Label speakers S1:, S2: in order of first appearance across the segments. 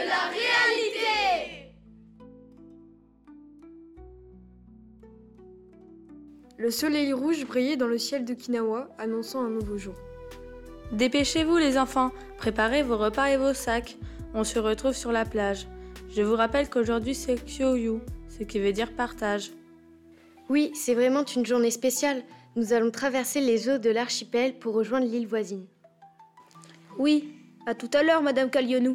S1: la réalité.
S2: Le soleil rouge brillait dans le ciel d'Okinawa, annonçant un nouveau jour.
S3: Dépêchez-vous les enfants, préparez vos repas et vos sacs. On se retrouve sur la plage. Je vous rappelle qu'aujourd'hui c'est Kyoyu, ce qui veut dire partage.
S4: Oui, c'est vraiment une journée spéciale. Nous allons traverser les eaux de l'archipel pour rejoindre l'île voisine.
S5: Oui, à tout à l'heure, Madame Kalionou.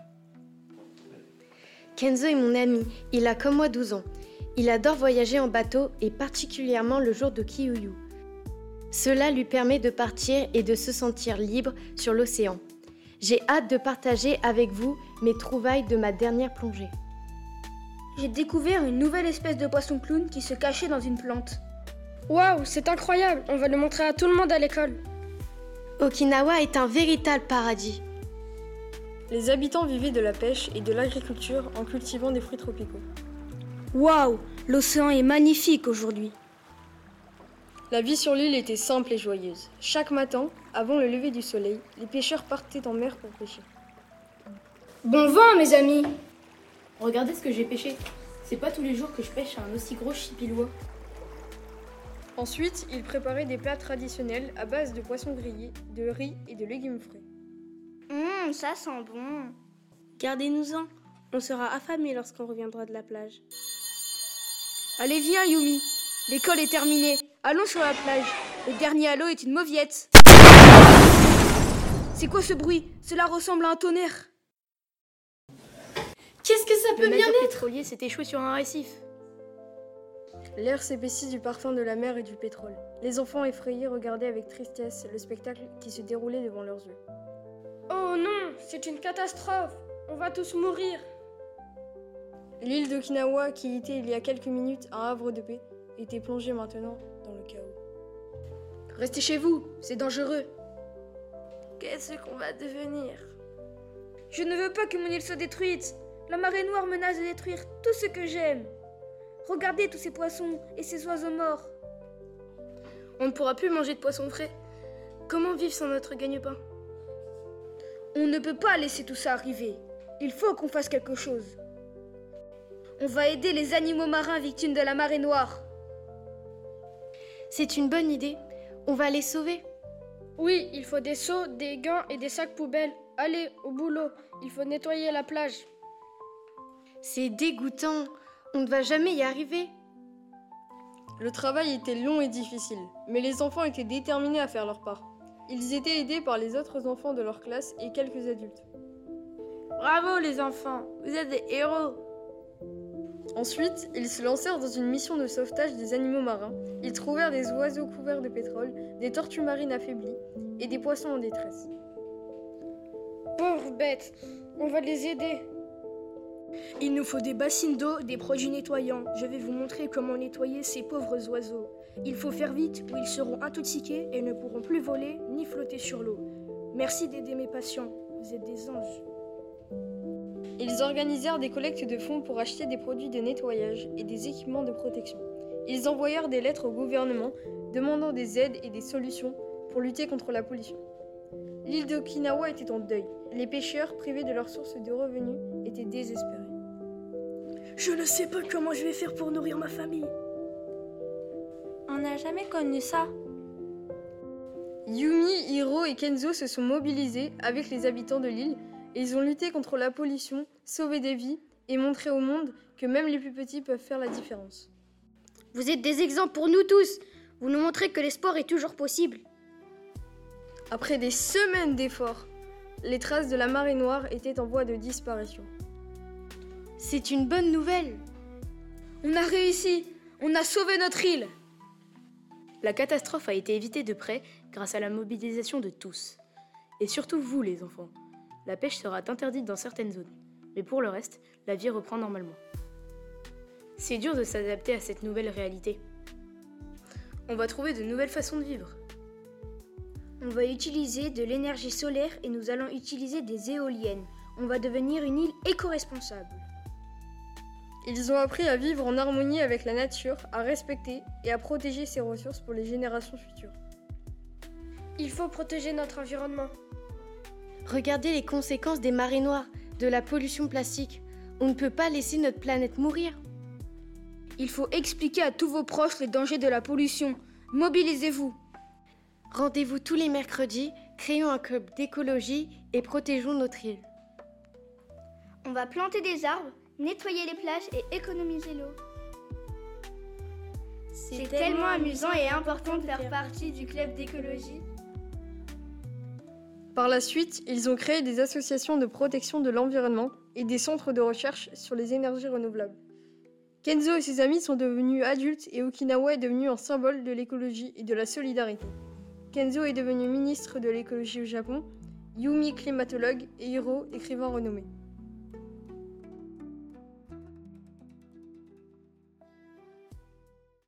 S4: Kenzo est mon ami. Il a comme moi 12 ans. Il adore voyager en bateau et particulièrement le jour de Kyoyu. Cela lui permet de partir et de se sentir libre sur l'océan. J'ai hâte de partager avec vous mes trouvailles de ma dernière plongée.
S5: J'ai découvert une nouvelle espèce de poisson clown qui se cachait dans une plante. Waouh, c'est incroyable, on va le montrer à tout le monde à l'école.
S4: Okinawa est un véritable paradis.
S2: Les habitants vivaient de la pêche et de l'agriculture en cultivant des fruits tropicaux.
S5: Waouh, l'océan est magnifique aujourd'hui.
S2: La vie sur l'île était simple et joyeuse. Chaque matin, avant le lever du soleil, les pêcheurs partaient en mer pour pêcher.
S5: Bon vent, mes amis.
S6: Regardez ce que j'ai pêché. C'est pas tous les jours que je pêche un aussi gros chipilois.
S2: Ensuite, ils préparaient des plats traditionnels à base de poissons grillés, de riz et de légumes frais.
S5: Ça sent bon.
S3: Gardez-nous-en, on sera affamés lorsqu'on reviendra de la plage.
S5: Allez, viens, Yumi. L'école est terminée. Allons sur la plage. Le dernier halo est une mauviette. C'est quoi ce bruit? Cela ressemble à un tonnerre.
S6: Qu'est-ce que ça peut bien être?
S3: Le pétrolier s'est échoué sur un récif.
S2: L'air s'épaissit du parfum de la mer et du pétrole. Les enfants effrayés regardaient avec tristesse le spectacle qui se déroulait devant leurs yeux.
S5: Oh non, c'est une catastrophe. On va tous mourir.
S2: L'île d'Okinawa, qui était il y a quelques minutes un havre de paix, était plongée maintenant dans le chaos.
S5: Restez chez vous, c'est dangereux.
S3: Qu'est-ce qu'on va devenir?
S5: Je ne veux pas que mon île soit détruite. La marée noire menace de détruire tout ce que j'aime. Regardez tous ces poissons et ces oiseaux morts.
S6: On ne pourra plus manger de poisson frais. Comment vivre sans notre gagne-pain?
S5: On ne peut pas laisser tout ça arriver. Il faut qu'on fasse quelque chose. On va aider les animaux marins victimes de la marée noire.
S4: C'est une bonne idée. On va les sauver.
S5: Oui, il faut des seaux, des gants et des sacs poubelles. Allez, au boulot. Il faut nettoyer la plage.
S4: C'est dégoûtant. On ne va jamais y arriver.
S2: Le travail était long et difficile, mais les enfants étaient déterminés à faire leur part. Ils étaient aidés par les autres enfants de leur classe et quelques adultes.
S3: Bravo les enfants, vous êtes des héros.
S2: Ensuite, ils se lancèrent dans une mission de sauvetage des animaux marins. Ils trouvèrent des oiseaux couverts de pétrole, des tortues marines affaiblies et des poissons en détresse.
S5: Pauvres bêtes, on va les aider. Il nous faut des bassines d'eau, des produits nettoyants. Je vais vous montrer comment nettoyer ces pauvres oiseaux. Il faut faire vite ou ils seront intoxiqués et ne pourront plus voler ni flotter sur l'eau. Merci d'aider mes patients, vous êtes des anges.
S2: Ils organisèrent des collectes de fonds pour acheter des produits de nettoyage et des équipements de protection. Ils envoyèrent des lettres au gouvernement demandant des aides et des solutions pour lutter contre la pollution. L'île d'Okinawa était en deuil. Les pêcheurs, privés de leur source de revenus, étaient désespérés.
S5: Je ne sais pas comment je vais faire pour nourrir ma famille.
S3: On n'a jamais connu ça.
S2: Yumi, Hiro et Kenzo se sont mobilisés avec les habitants de l'île et ils ont lutté contre la pollution, sauvé des vies et montré au monde que même les plus petits peuvent faire la différence.
S5: Vous êtes des exemples pour nous tous. Vous nous montrez que l'espoir est toujours possible.
S2: Après des semaines d'efforts, les traces de la marée noire étaient en voie de disparition.
S4: C'est une bonne nouvelle.
S5: On a réussi. On a sauvé notre île.
S6: La catastrophe a été évitée de près grâce à la mobilisation de tous. Et surtout vous, les enfants. La pêche sera interdite dans certaines zones. Mais pour le reste, la vie reprend normalement. C'est dur de s'adapter à cette nouvelle réalité. On va trouver de nouvelles façons de vivre.
S5: On va utiliser de l'énergie solaire et nous allons utiliser des éoliennes. On va devenir une île éco-responsable.
S2: Ils ont appris à vivre en harmonie avec la nature, à respecter et à protéger ses ressources pour les générations futures.
S5: Il faut protéger notre environnement.
S4: Regardez les conséquences des marées noires. de la pollution plastique. On ne peut pas laisser notre planète mourir.
S5: Il faut expliquer à tous vos proches les dangers de la pollution. Mobilisez-vous.
S4: Rendez-vous tous les mercredis, créons un club d'écologie et protégeons notre île.
S1: On va planter des arbres, nettoyer les plages et économiser l'eau. C'est tellement amusant et important de faire partie du club d'écologie.
S2: Par la suite, ils ont créé des associations de protection de l'environnement et des centres de recherche sur les énergies renouvelables. Kenzo et ses amis sont devenus adultes et Okinawa est devenu un symbole de l'écologie et de la solidarité. Kenzo est devenu ministre de l'écologie au Japon, Yumi climatologue et Hiro écrivain renommé.